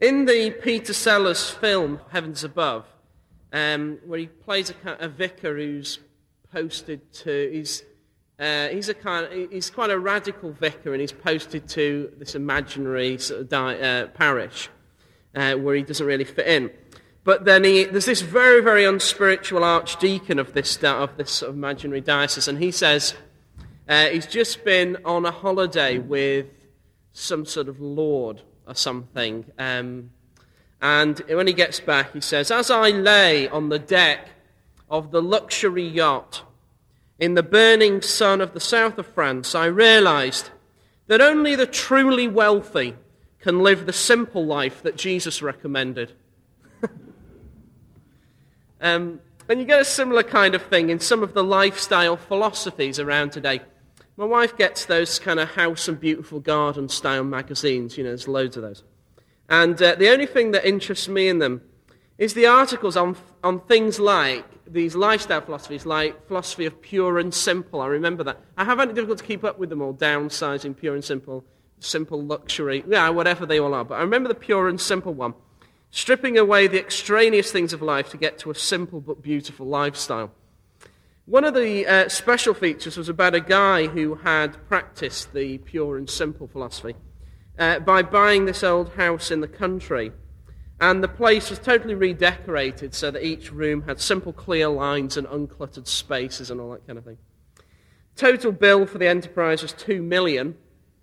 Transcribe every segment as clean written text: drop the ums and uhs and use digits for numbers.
In the Peter Sellers film, Heavens Above, where he plays a vicar who's posted to, he's quite a radical vicar, and he's posted to this imaginary sort of parish where he doesn't really fit in. But then there's this very, very unspiritual archdeacon of this sort of imaginary diocese, and he says he's just been on a holiday with some sort of lord or something. And when he gets back, he says, "As I lay on the deck of the luxury yacht in the burning sun of the south of France, I realized that only the truly wealthy can live the simple life that Jesus recommended." And you get a similar kind of thing in some of the lifestyle philosophies around today. My wife gets those kind of house and beautiful garden style magazines, there's loads of those. And the only thing that interests me in them is the articles on things like these lifestyle philosophies, like philosophy of pure and simple. I remember that. I have had it difficult to keep up with them all, downsizing, pure and simple luxury, whatever they all are. But I remember the pure and simple one, stripping away the extraneous things of life to get to a simple but beautiful lifestyle. One of the special features was about a guy who had practiced the pure and simple philosophy by buying this old house in the country. And the place was totally redecorated so that each room had simple, clear lines and uncluttered spaces and all that kind of thing. Total bill for the enterprise was $2 million.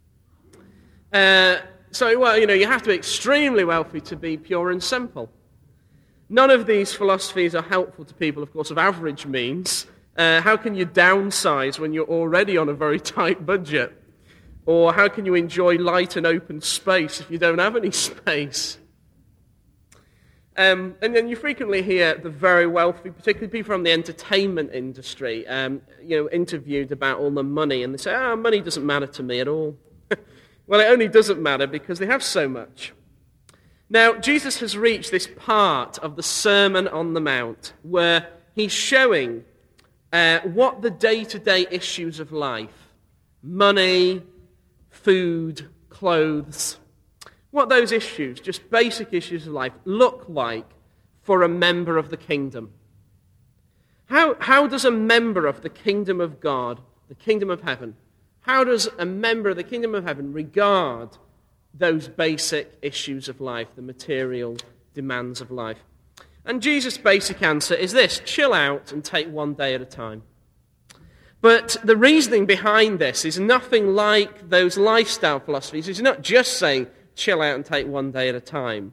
You have to be extremely wealthy to be pure and simple. None of these philosophies are helpful to people, of course, of average means. How can you downsize when you're already on a very tight budget? Or how can you enjoy light and open space if you don't have any space? And then you frequently hear the very wealthy, particularly people from the entertainment industry, interviewed about all the money, and they say, money doesn't matter to me at all. Well, it only doesn't matter because they have so much. Now, Jesus has reached this part of the Sermon on the Mount where he's showing what the day-to-day issues of life, money, food, clothes, what those issues, just basic issues of life, look like for a member of the kingdom. How does a member of the kingdom of God, the kingdom of heaven, how does a member of the kingdom of heaven regard those basic issues of life, the material demands of life? And Jesus' basic answer is this: chill out and take one day at a time. But the reasoning behind this is nothing like those lifestyle philosophies. He's not just saying chill out and take one day at a time.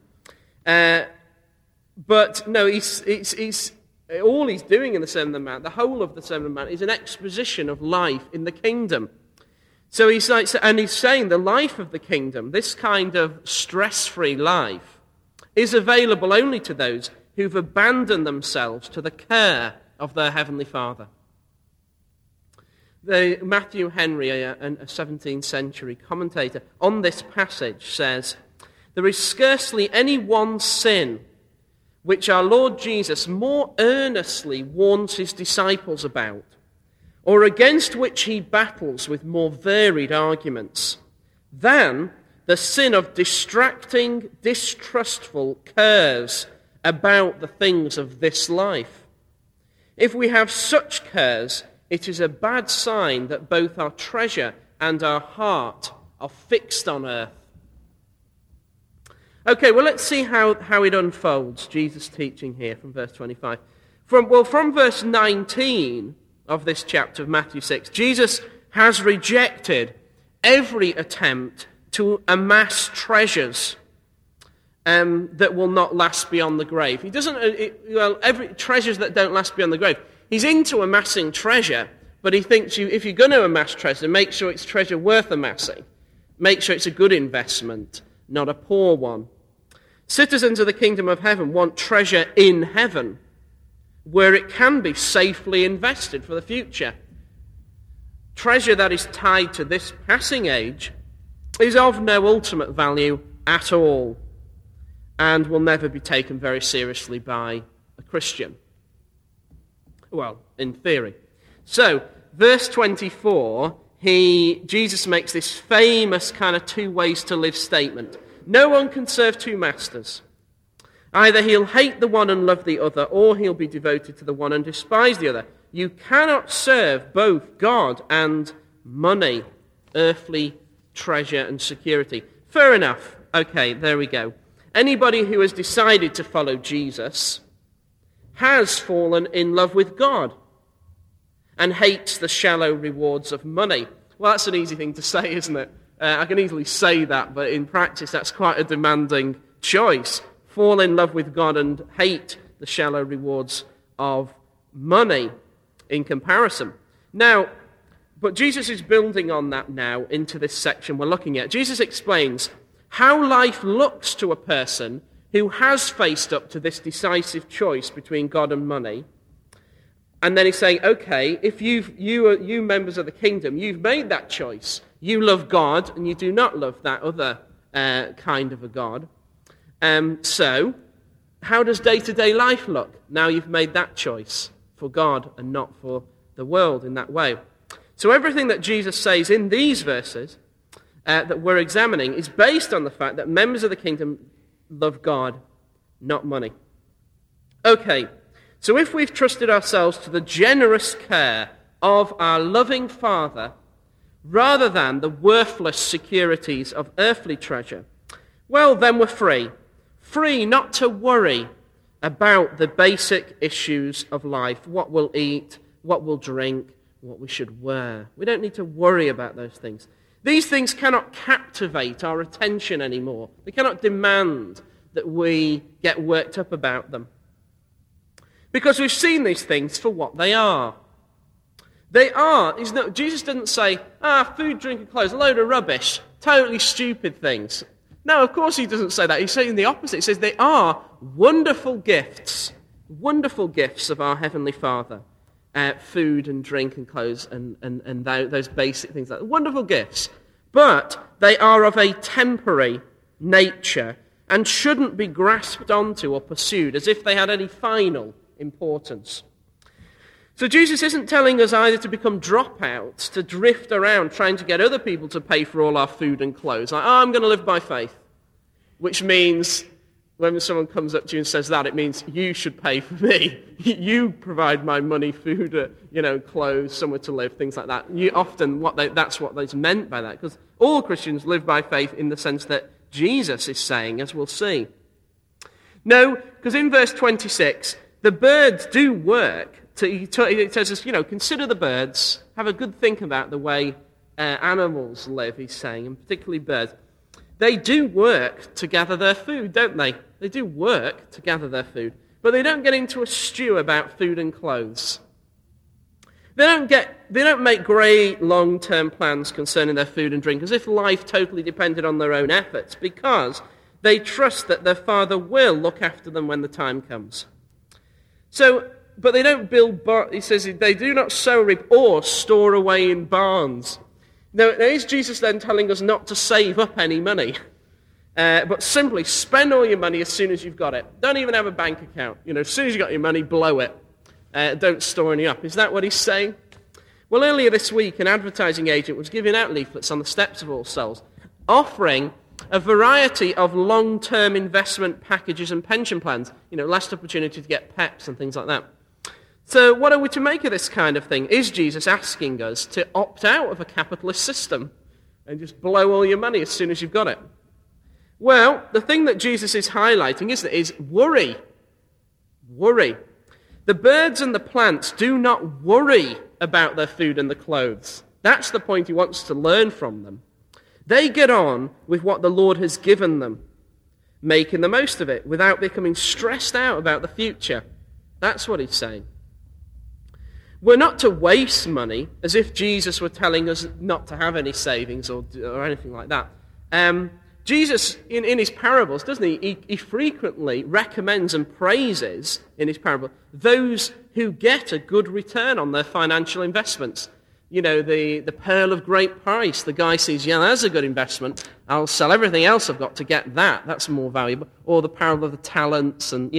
But no, he's all he's doing in the Sermon on the Mount, the whole of the Sermon on the Mount, is an exposition of life in the kingdom. So he's saying the life of the kingdom, this kind of stress-free life, is available only to those who've abandoned themselves to the care of their Heavenly Father. Matthew Henry, a 17th century commentator, on this passage says, "There is scarcely any one sin which our Lord Jesus more earnestly warns his disciples about, or against which he battles with more varied arguments, than the sin of distracting, distrustful cares about the things of this life. If we have such cares, it is a bad sign that both our treasure and our heart are fixed on earth." Okay, well, let's see how it unfolds, Jesus' teaching here from verse 25. From verse 19 of this chapter of Matthew 6, Jesus has rejected every attempt to amass treasures that will not last beyond the grave. He doesn't, every treasures that don't last beyond the grave. He's into amassing treasure, but he thinks if you're going to amass treasure, make sure it's treasure worth amassing. Make sure it's a good investment, not a poor one. Citizens of the kingdom of heaven want treasure in heaven, where it can be safely invested for the future. Treasure that is tied to this passing age is of no ultimate value at all, and will never be taken very seriously by a Christian. Well, in theory. So, verse 24, Jesus makes this famous kind of 2 ways to live statement. No one can serve two masters. Either he'll hate the one and love the other, or he'll be devoted to the one and despise the other. You cannot serve both God and money, earthly treasure and security. Fair enough. Okay, there we go. Anybody who has decided to follow Jesus has fallen in love with God and hates the shallow rewards of money. Well, that's an easy thing to say, isn't it? I can easily say that, but in practice that's quite a demanding choice. Fall in love with God and hate the shallow rewards of money in comparison. Now, but Jesus is building on that now into this section we're looking at. Jesus explains how life looks to a person who has faced up to this decisive choice between God and money. And then he's saying, okay, if you members of the kingdom, you've made that choice. You love God and you do not love that other kind of a God. So, how does day-to-day life look now you've made that choice for God and not for the world in that way? So everything that Jesus says in these verses that we're examining is based on the fact that members of the kingdom love God, not money. Okay, so if we've trusted ourselves to the generous care of our loving Father rather than the worthless securities of earthly treasure, well, then we're free. Free not to worry about the basic issues of life, what we'll eat, what we'll drink, what we should wear. We don't need to worry about those things. These things cannot captivate our attention anymore. They cannot demand that we get worked up about them. Because we've seen these things for what they are. They are, Jesus didn't say, food, drink, and clothes, a load of rubbish, totally stupid things. No, of course he doesn't say that. He's saying the opposite. He says they are wonderful gifts of our Heavenly Father. Food and drink and clothes and those basic things. Like wonderful gifts. But they are of a temporary nature and shouldn't be grasped onto or pursued as if they had any final importance. So Jesus isn't telling us either to become dropouts, to drift around trying to get other people to pay for all our food and clothes. Like, I'm going to live by faith. Which means, when someone comes up to you and says that, it means you should pay for me. You provide my money, food, clothes, somewhere to live, things like that. That's what is meant by that. Because all Christians live by faith in the sense that Jesus is saying, as we'll see. No, because in verse 26, the birds do work. It says, consider the birds, have a good think about the way animals live, he's saying, and particularly birds. They do work to gather their food, don't they? They do work to gather their food, but they don't get into a stew about food and clothes. They don't make great long-term plans concerning their food and drink as if life totally depended on their own efforts, because they trust that their Father will look after them when the time comes. But they don't build, he says, they do not sow, reap, or store away in barns. Now, is Jesus then telling us not to save up any money, but simply spend all your money as soon as you've got it? Don't even have a bank account. As soon as you've got your money, blow it. Don't store any up. Is that what he's saying? Well, earlier this week, an advertising agent was giving out leaflets on the steps of All Souls, offering a variety of long-term investment packages and pension plans. Last opportunity to get PEPs and things like that. So what are we to make of this kind of thing? Is Jesus asking us to opt out of a capitalist system and just blow all your money as soon as you've got it? Well, the thing that Jesus is highlighting is worry. Worry. The birds and the plants do not worry about their food and the clothes. That's the point he wants to learn from them. They get on with what the Lord has given them, making the most of it without becoming stressed out about the future. That's what he's saying. We're not to waste money as if Jesus were telling us not to have any savings or anything like that. Jesus, in his parables, doesn't he? He frequently recommends and praises, in his parable, those who get a good return on their financial investments. The pearl of great price. The guy sees, that's a good investment. I'll sell everything else I've got to get that. That's more valuable. Or the parable of the talents and,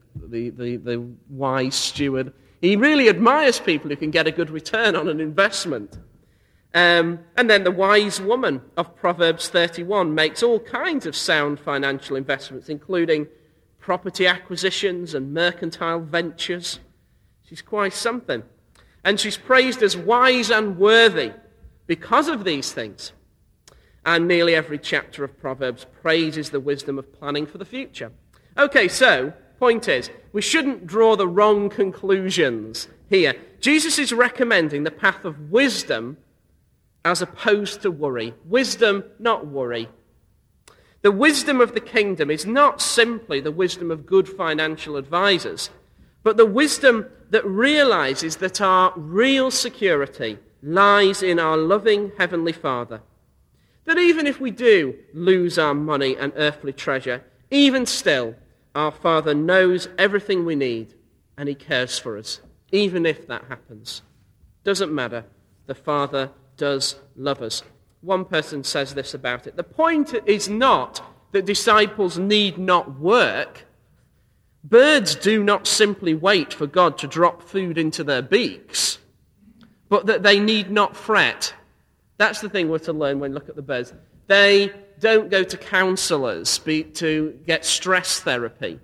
the wise steward. He really admires people who can get a good return on an investment. And then the wise woman of Proverbs 31 makes all kinds of sound financial investments, including property acquisitions and mercantile ventures. She's quite something. And she's praised as wise and worthy because of these things. And nearly every chapter of Proverbs praises the wisdom of planning for the future. Okay, so, point is, we shouldn't draw the wrong conclusions here. Jesus is recommending the path of wisdom as opposed to worry. Wisdom, not worry. The wisdom of the kingdom is not simply the wisdom of good financial advisors, but the wisdom that realizes that our real security lies in our loving Heavenly Father. That even if we do lose our money and earthly treasure, even still, our Father knows everything we need and He cares for us, even if that happens. Doesn't matter. The Father does love us. One person says this about it. The point is not that disciples need not work. Birds do not simply wait for God to drop food into their beaks, but that they need not fret. That's the thing we're to learn when we look at the birds. They don't go to counselors to get stress therapy.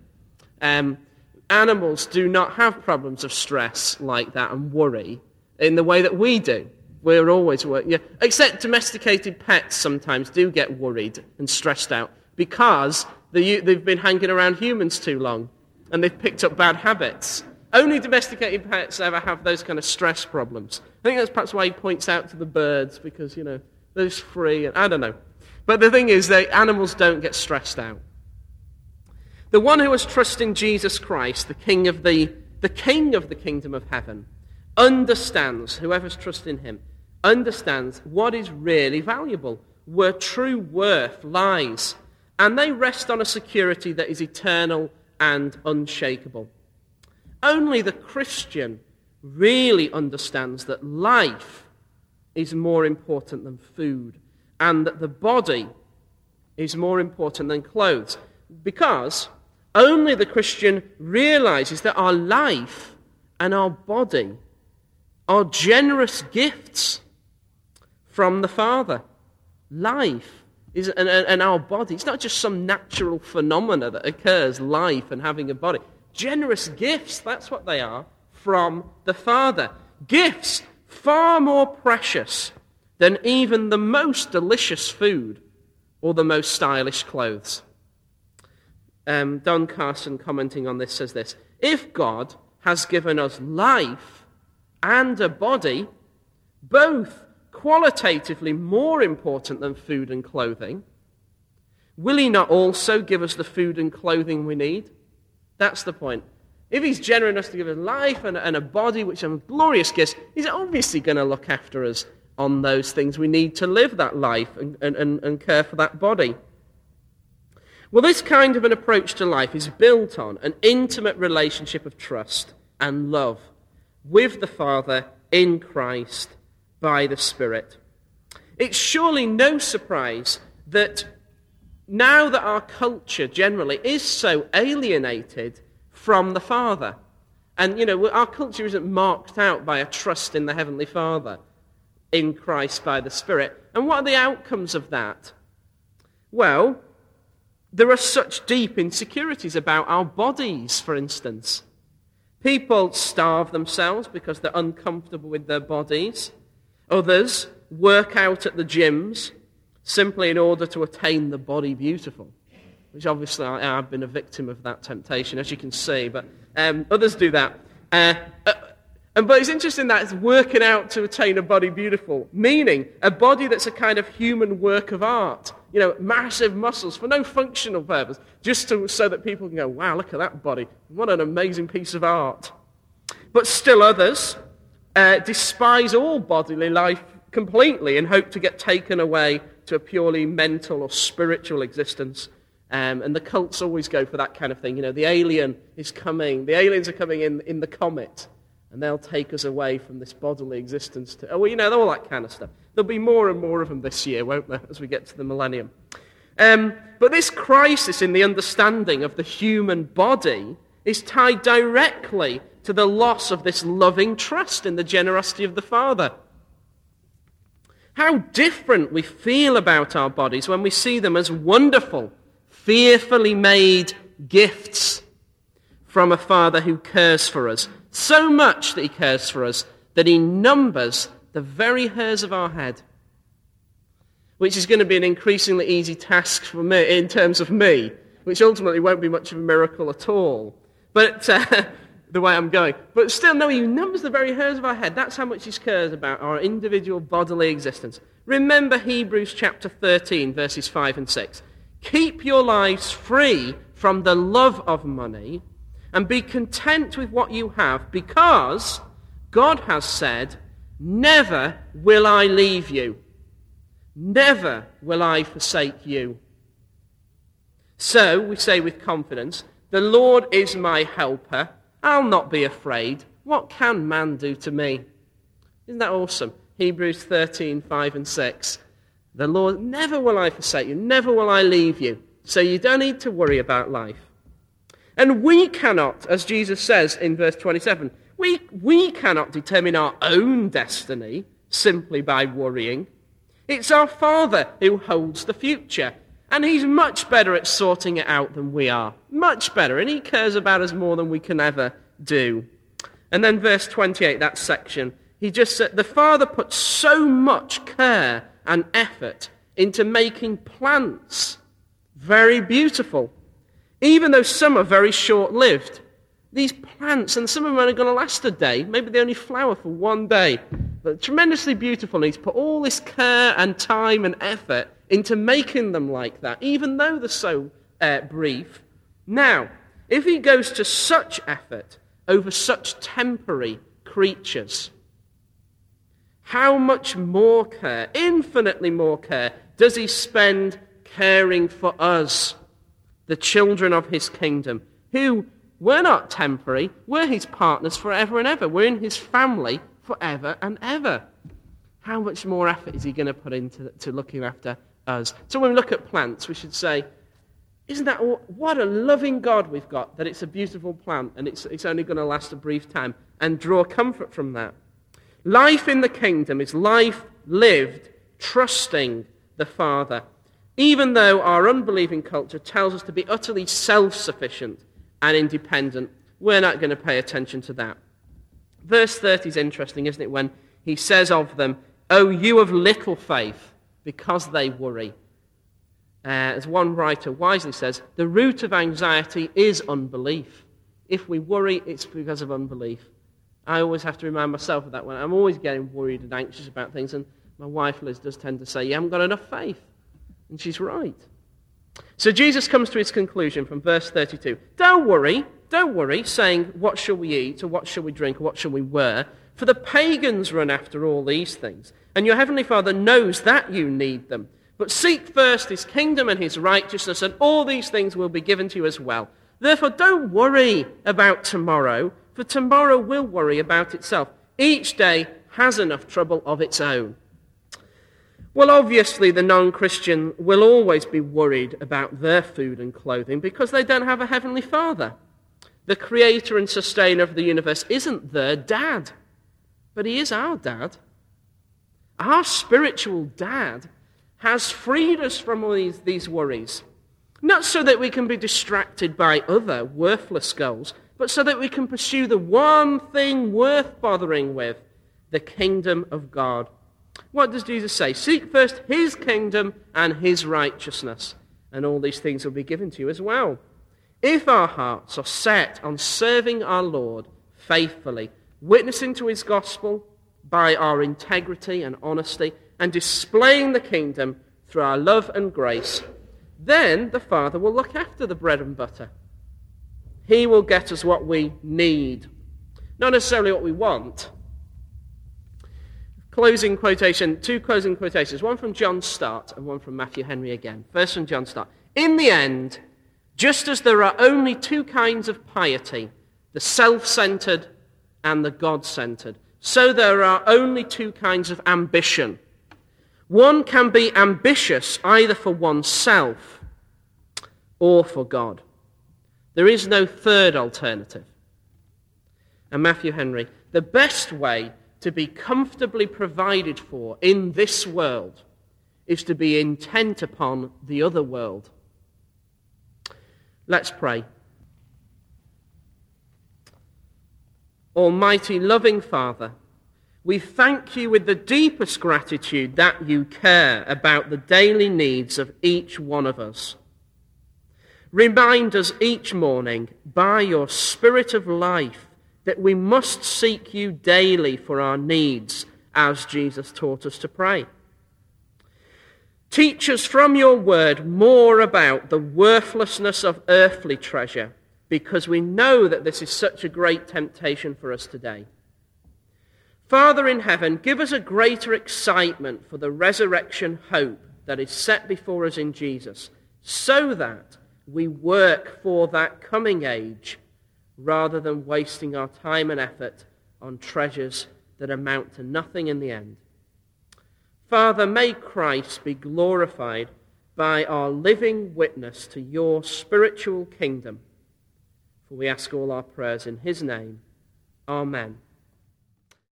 Animals do not have problems of stress like that and worry in the way that we do. We're always worried. Yeah. Except domesticated pets sometimes do get worried and stressed out because they've been hanging around humans too long and they've picked up bad habits. Only domesticated pets ever have those kind of stress problems. I think that's perhaps why he points out to the birds, because, they're just free, and I don't know. But the thing is that animals don't get stressed out. The one who has trust in Jesus Christ, the King of the kingdom of heaven, understands, whoever's trust in him, understands what is really valuable, where true worth lies, and they rest on a security that is eternal and unshakable. Only the Christian really understands that life is more important than food, and that the body is more important than clothes, because only the Christian realizes that our life and our body are generous gifts from the Father. Life is, and our body, it's not just some natural phenomena that occurs, life and having a body. Generous gifts, that's what they are, from the Father. Gifts far more precious than even the most delicious food or the most stylish clothes. Don Carson, commenting on this, says this: if God has given us life and a body, both qualitatively more important than food and clothing, will He not also give us the food and clothing we need? That's the point. If He's generous enough to give us life and a body, which are glorious gifts, He's obviously going to look after us on those things we need to live that life and care for that body. Well, this kind of an approach to life is built on an intimate relationship of trust and love with the Father in Christ by the Spirit. It's surely no surprise that now that our culture generally is so alienated from the Father, and our culture isn't marked out by a trust in the Heavenly Father in Christ by the Spirit. And what are the outcomes of that? Well, there are such deep insecurities about our bodies, for instance. People starve themselves because they're uncomfortable with their bodies. Others work out at the gyms simply in order to attain the body beautiful, which obviously I've been a victim of that temptation, as you can see, but others do that. But it's interesting that it's working out to attain a body beautiful, meaning a body that's a kind of human work of art. Massive muscles for no functional purpose, just so that people can go, wow, look at that body. What an amazing piece of art. But still others despise all bodily life completely and hope to get taken away to a purely mental or spiritual existence. And the cults always go for that kind of thing. The alien is coming. The aliens are coming in the comet, and they'll take us away from this bodily existence. All that kind of stuff. There'll be more and more of them this year, won't there, as we get to the millennium. But this crisis in the understanding of the human body is tied directly to the loss of this loving trust in the generosity of the Father. How different we feel about our bodies when we see them as wonderful, fearfully made gifts from a Father who cares for us. So much that he cares for us that he numbers the very hairs of our head, which is going to be an increasingly easy task for me, in terms of me, which ultimately won't be much of a miracle at all. But the way I'm going. But still, no, he numbers the very hairs of our head. That's how much he cares about our individual bodily existence. Remember Hebrews chapter 13, verses 5 and 6. Keep your lives free from the love of money and be content with what you have, because God has said, never will I leave you. Never will I forsake you. So, we say with confidence, the Lord is my helper. I'll not be afraid. What can man do to me? Isn't that awesome? Hebrews 13, 5 and 6. The Lord, never will I forsake you. Never will I leave you. So you don't need to worry about life. And we cannot, as Jesus says in verse 27, we cannot determine our own destiny simply by worrying. It's our Father who holds the future. And he's much better at sorting it out than we are. Much better. And he cares about us more than we can ever do. And then verse 28, that section, he just said, the Father puts so much care and effort into making plants very beautiful, even though some are very short-lived. These plants, and some of them are only going to last a day. Maybe they only flower for one day. But tremendously beautiful. And he's put all this care and time and effort into making them like that, even though they're so brief. Now, if he goes to such effort over such temporary creatures, how much more care, infinitely more care, does he spend caring for us, the children of his kingdom, who we're not temporary, we're his partners forever and ever. We're in his family forever and ever. How much more effort is he going to put into looking after us? So when we look at plants, we should say, isn't that what a loving God we've got, that it's a beautiful plant and it's only going to last a brief time, and draw comfort from that. Life in the kingdom is life lived trusting the Father, even though our unbelieving culture tells us to be utterly self-sufficient and independent. We're not going to pay attention to that. Verse 30 is interesting, isn't it, when he says of them, "Oh, you of little faith," because they worry. As one writer wisely says, the root of anxiety is unbelief. If we worry, it's because of unbelief. I always have to remind myself of that when I'm always getting worried and anxious about things, and my wife Liz does tend to say, you haven't got enough faith. And she's right. So Jesus comes to his conclusion from verse 32. Don't worry, saying, what shall we eat, or what shall we drink, or what shall we wear? For the pagans run after all these things, and your heavenly Father knows that you need them. But seek first his kingdom and his righteousness, and all these things will be given to you as well. Therefore, don't worry about tomorrow, for tomorrow will worry about itself. Each day has enough trouble of its own. Well, obviously, the non-Christian will always be worried about their food and clothing because they don't have a heavenly Father. The creator and sustainer of the universe isn't their dad, but he is our dad. Our spiritual dad has freed us from all these worries, not so that we can be distracted by other worthless goals, but so that we can pursue the one thing worth bothering with, the kingdom of God. What does Jesus say? Seek first his kingdom and his righteousness, and all these things will be given to you as well. If our hearts are set on serving our Lord faithfully, witnessing to his gospel by our integrity and honesty, and displaying the kingdom through our love and grace, then the Father will look after the bread and butter. He will get us what we need, not necessarily what we want. Two closing quotations, one from John Stott and one from Matthew Henry again. First from John Stott. In the end, just as there are only two kinds of piety, the self-centered and the God-centered, so there are only two kinds of ambition. One can be ambitious either for oneself or for God. There is no third alternative. And Matthew Henry, the best way to be comfortably provided for in this world is to be intent upon the other world. Let's pray. Almighty loving Father, we thank you with the deepest gratitude that you care about the daily needs of each one of us. Remind us each morning by your Spirit of life that we must seek you daily for our needs, as Jesus taught us to pray. Teach us from your word more about the worthlessness of earthly treasure, because we know that this is such a great temptation for us today. Father in heaven, give us a greater excitement for the resurrection hope that is set before us in Jesus, so that we work for that coming age rather than wasting our time and effort on treasures that amount to nothing in the end. Father, may Christ be glorified by our living witness to your spiritual kingdom. For we ask all our prayers in his name. Amen.